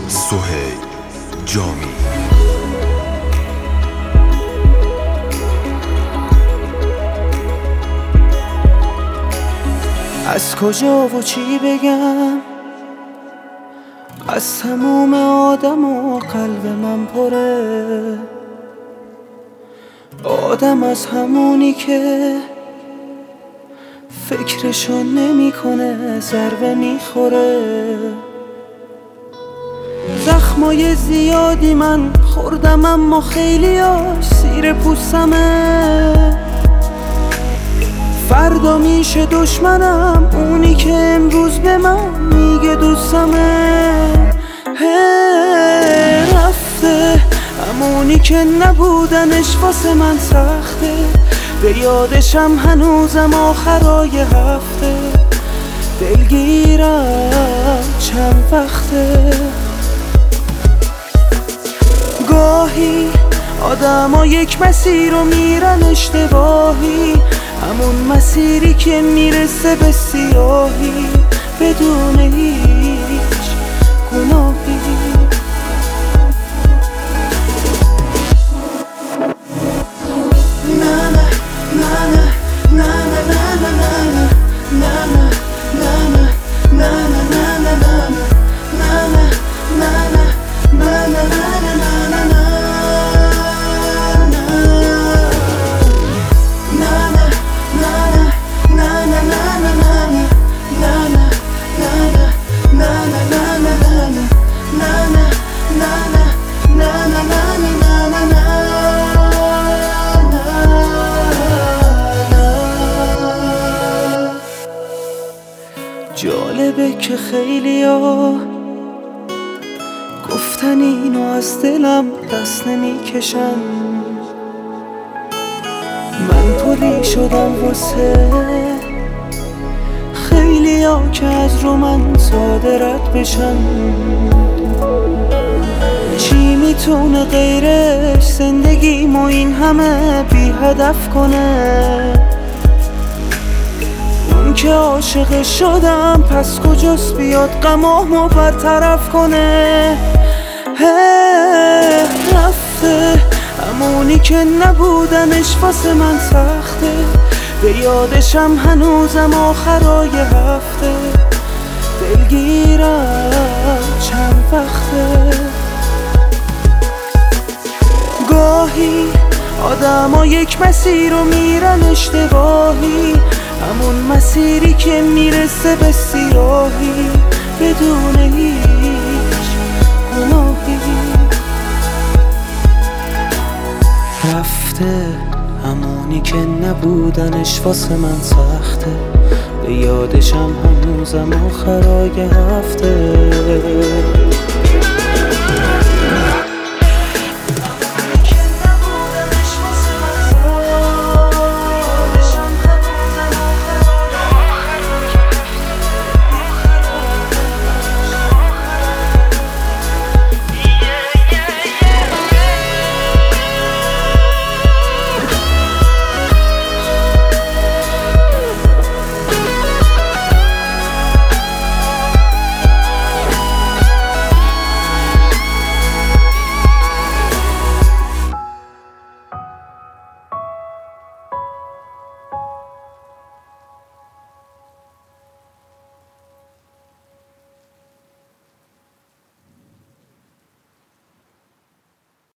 سهیل جامی. از کجا و چی بگم، از تموم آدم و قلب من پره. آدم از همونی که فکرشو نمی کنه ضربه میخوره. زخمای زیادی من خوردم اما خیلیاش سیر پوستمه. فردا میشه دشمنم اونی که امروز به من میگه دوستمه. رفته همونی که نبودنش واسه من سخته. به یادشم هنوزم آخرای هفته. دلگیرم چند وقته. گاهی آدم ها یک مسیر رو میرن اشتباهی، همون مسیری که میرسه به سیاهی بدون هیچ گناهی. جالبه که خیلیا گفتن اینو از دلم دست نمیکشن. من پلی شدم واسه خیلیا که از رو من ساده رد بشن. چی میتونه غیرش زندگیمو این همه بی هدف کنه؟ اون که عاشق شدم پس کجاست بیاد غمامو برطرف کنه؟ رفته همونی که نبودنش واسه من سخته. به یادشم هنوزم آخرای هفته. دلگیرم چند وقته. گاهی آدم ها یک مسیر رو میرن اشتباهی، همون مسیری که میرسه به سیاهی بدون هیچ گناهی. رفته همونی که نبودنش واسه من سخته. به یادشم هنوزم آخرای هفته.